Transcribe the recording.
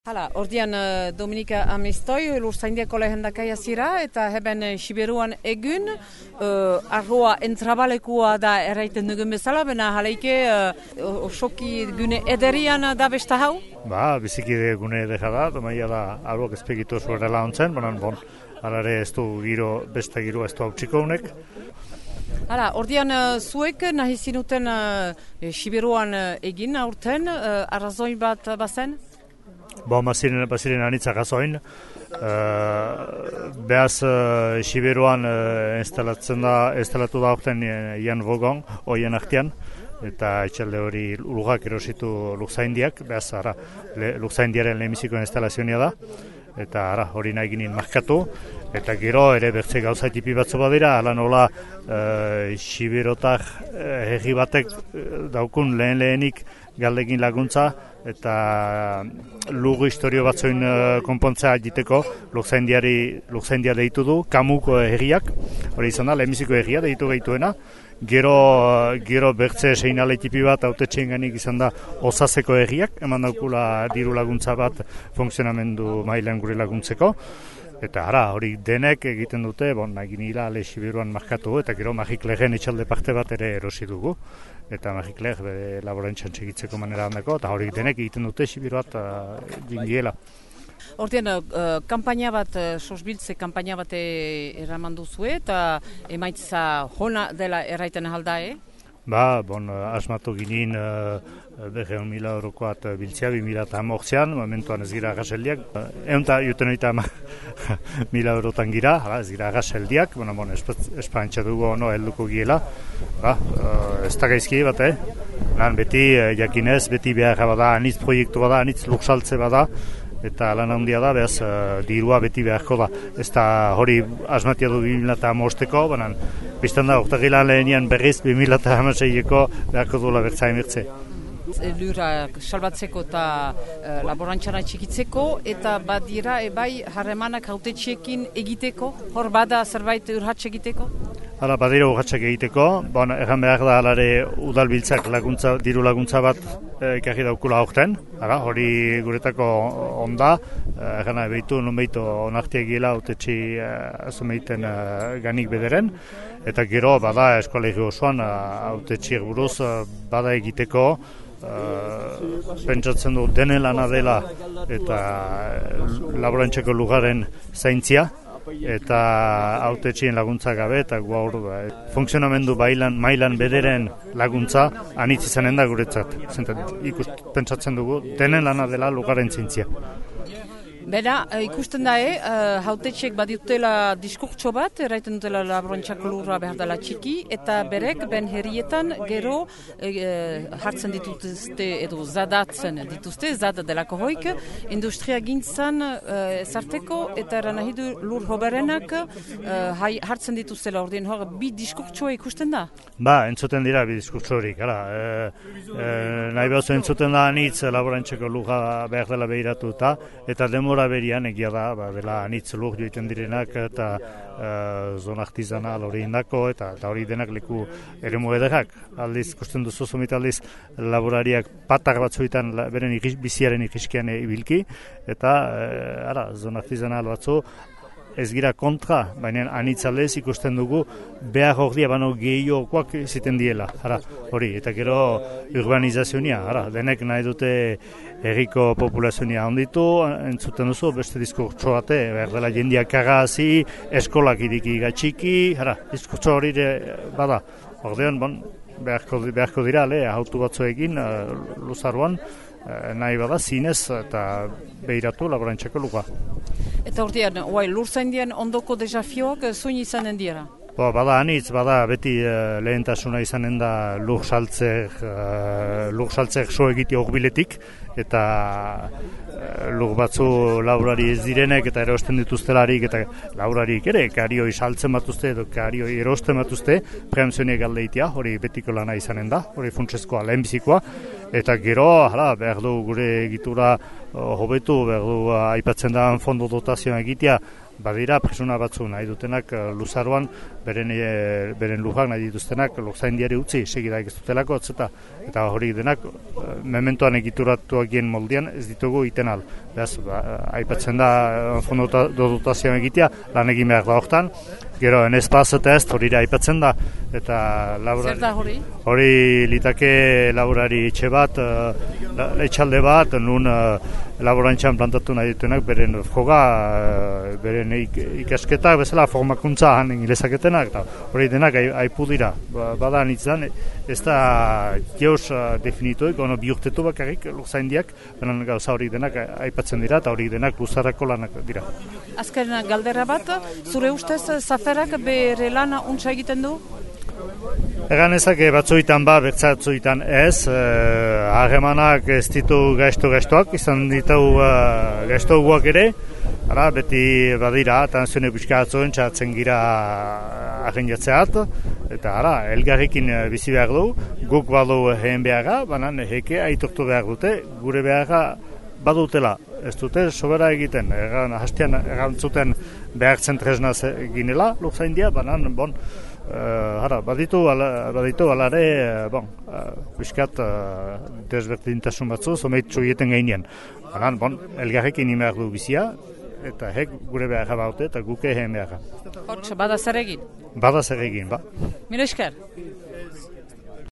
Hala, ordian Dominika Amistoi, Lurzaindiako lehendakaia zira, eta heben Siberuan egun, arroa entrabalekua da erraiten dugun bezala, bena jaleike osoki gune ederian da besta hau? Ba, biziki gune edera da, domaia da arroak ezpegitu zuerela ontzen, banan alare ez du giro, besta giro ez du hautsiko honek. Hala, ordian zuek nahi zinuten Siberuan egin aurten, arrazoi bat bazen? Baziren anitzak azoin, behaz Siberuan instalatu da orten Ian Vogon, oien artean, eta etxalde hori lugak erositu Lurzaindiak, behaz Lurzaindiaren lehenbiziko instalazioa da, eta hori nahi ginen markatu, eta gero ere bertze gauza tipi batzu badira, ala nola Siberotak herri batek daukun lehenik galdekin laguntza, eta lugu historio batzoin konpontzea egiteko Lurzaindia deitu du, Kamuko herriak, hori izan da, lehenbiziko herria deitu gehituena, gero bertze seinale tipi bat autetxeen ganik izan da Osaseko herriak, eman daukula diru laguntza bat funtzionamendu mailan gure laguntzeko, eta hori denek egiten dute, nagin hila ale Siberuan markatu, eta gero Magiklegen etxalde parte bat ere erosi dugu, eta Magikleg bere laborantxan txegitzeko manera handako, eta hori denek egiten dute Siberu bat jingiela. Ordean, kampaina bat, sosbiltze kampaina bat eraman duzue, eta emaitza hona dela erraiten aldae? Asmatu ginen 200.000 eurokoat biltzea 2008an, momentuan ez gira agaseldiak. Eunta juten oita 1.000 eurotan gira, ez gira agaseldiak, espantxa dugu helduko giela. Ez da gaizki bat, lan beti jakinez, beti behar bada, anitz proiektu bada, anitz luksaltze bada, eta lan handia da, behaz, dirua beti beharko da. Ez da hori asmatia du 2008ko, banan, biztan da, urtagila lehenian berriz 2006ko beharko duela bertza emirtze. Lurak salbatzeko eta laborantxana txikitzeko, eta badira ebai harremanak hautetxeekin egiteko, hor bada zerbait urratx egiteko? Badira urratxak egiteko, egan behar da alare udalbiltzak diru laguntza bat ekarri daukula aurten, hori guretako onda, egana behitu nonbeitu onartia egila hautetxi azumeiten ganik bederen, eta gero bada eskolegi osoan hautetxi buruz bada egiteko, pentsatzen du denen lana dela eta laborantxeko lugaren zaintzia, eta hautetxien laguntza gabe eta gaur funtzionamendu mailan bederen laguntza anitz izanen da guretzat. Pentsatzen dugu denen lana dela lugaren zaintzia. Bera, ikusten da, hautetxek badutela diskurtso bat, erraiten dutela laborantxako lurra behar dela txiki, eta berek, ben herrietan, gero hartzen dituzte, edo zadatzen dituzte, zada delako hoik, industria gintzan ezarteko, eta eran nahi du lur hoberenak hartzen dituztela, ordien hor, bi diskurtsoa ikusten da? Entzuten dira bi diskurtso horik, nahi behazu entzuten da anitz laborantxako lurra behar dela behiratuta, eta demora berian egia da, dela anitz lur joiten direnak eta zona artizanal hori indako, eta hori denak leku eremu ederrak. Aldiz, kosten duzu zomit aldiz, laborariak patak batzuetan beren biziaren ikiskian ibilki, eta zona artizanal batzu, ez gira kontra, baina anitzalez ikusten dugu behar ordia bano gehiokoak ziten diela, hori, eta gero urbanizazioa, denek nahi dute herriko populazioa onditu, entzuten duzu, beste diskurtso bate, behar dela jendiak kagazi, eskolak idiki gatxiki, diskurtso hori bada, ordean, beharko dira, autu batzuekin, luzaruan, nahi bada, zinez eta behiratu laborantxako luga. Eta ordean, Lurzaindian ondoko desafioak zuin izanen dira? Bada anitz, beti lehentasuna izanen da lur saltzek so egiti horbiletik, eta lur batzu laurari ez direnek eta erosten dituztelarik, eta laurarik ere, karioi saltzen batuzte edo karioi erosten batuzte, preemzioniek aldeitia, hori betiko lana izanen da, hori funtsezkoa lehenbizikoa, eta gero, behar du gure egitura hobetu behar du aipatzen da fondo dotazioa egitea, badira persona batzu nahi dutenak luzaroan beren lujak nahi dituztenak lurzaindiari utzi segidak ez dutelako eta hori denak mementoan egituratuak gien moldean ez ditugu iten al. Beraz, aipatzen da fondo dotazioa egitea lan egin behar da hortan, gero enespaz eta ez hori aipatzen da eta zer da hori? Hori litake laborari etxe bat, etxalde bat, nun laborantxan plantatu nahi dituenak beren froga, beren ikasketak bezala formakuntza han ingilezaketenak, eta hori denak aipu dira. Bada nitzan, ez da geos definituik, bi urtetu bakarrik lurzaindiak, benen gauza hori denak aipatzen dira, eta hori denak luzarrako lanak dira. Azken galdera bat, zure ustez zaferak bere lana untsa egiten du? Egan ezak batzuetan bertzatzuetan ez, harremanak ez ditu gaiztoak, izan ditugu gaiztoguak ere, beti badira, tanzione pixka atzuen txatzen gira agenjatzeat, eta elgarrekin bizi behar du, guk badu heen beharra, banan heke aitortu behar dute, gure beharra badutela, ez dute sobera egiten, hastian erantzuten behartzen tresnaz ginela, lurzaindia, banan, baditu alare, piskat desberdintasun batzu, zomeitzu egiten gainean. Elgarrekin behar du bizia, eta hek gure beharra baute, eta guke heen beharra. Hortz, bada zer egin? Bada zer egin, ba. Mila esker.